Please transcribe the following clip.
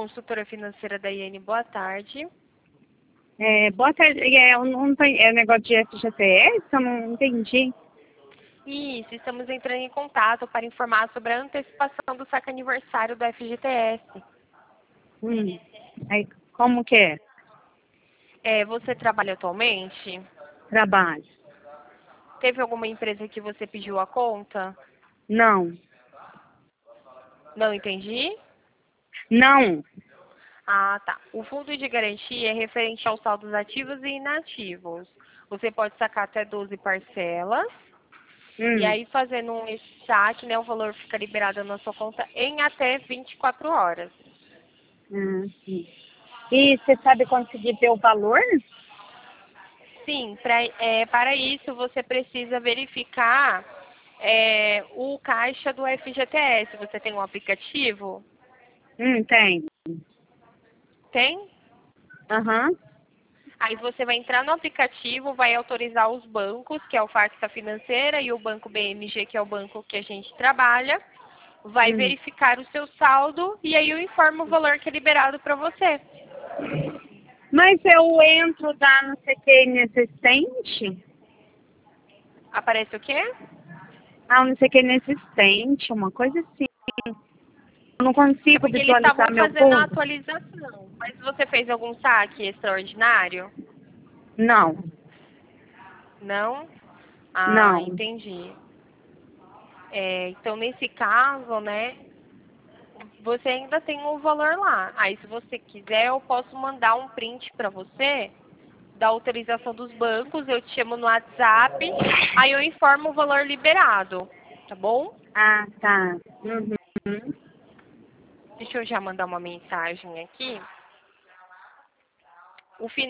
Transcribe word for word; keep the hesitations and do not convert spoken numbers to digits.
consultora financeira da I N, boa tarde. É, boa tarde. É, eu não tô, é negócio de F G T S? Eu não entendi. Isso, estamos entrando em contato para informar sobre a antecipação do saque aniversário do F G T S. Hum. Aí, como que é? É, você trabalha atualmente? Trabalho? Teve alguma empresa que você pediu a conta? Não. Não entendi? Não. Ah, tá. O fundo de garantia é referente aos saldos ativos e inativos. Você pode sacar até doze parcelas. E Hum. aí, fazendo um saque, né, o valor fica liberado na sua conta em até vinte e quatro horas. Hum, sim. E você sabe conseguir ver o valor? Sim, pra, é, para isso você precisa verificar é, o caixa do F G T S. Você tem um aplicativo? Hum, tem. Tem? Aham. Aí você vai entrar no aplicativo, vai autorizar os bancos, que é o Facta Financeira, e o Banco B M G, que é o banco que a gente trabalha. Vai Hum. verificar o seu saldo e aí eu informo o valor que é liberado para você. Mas eu entro da não sei o que inexistente? Aparece o quê? Ah, não sei o que inexistente, uma coisa assim. Eu não É consigo porque eles visualizar estavam meu fazendo a fundo? atualização. Mas você fez algum saque extraordinário? Não. Não? Ah, Não. entendi. É, então, nesse caso, né, você ainda tem o valor lá. Aí, se você quiser, eu posso mandar um print para você da autorização dos bancos, eu te chamo no WhatsApp, aí eu informo o valor liberado, tá bom? Ah, tá. Uhum. Deixa eu já mandar uma mensagem aqui. O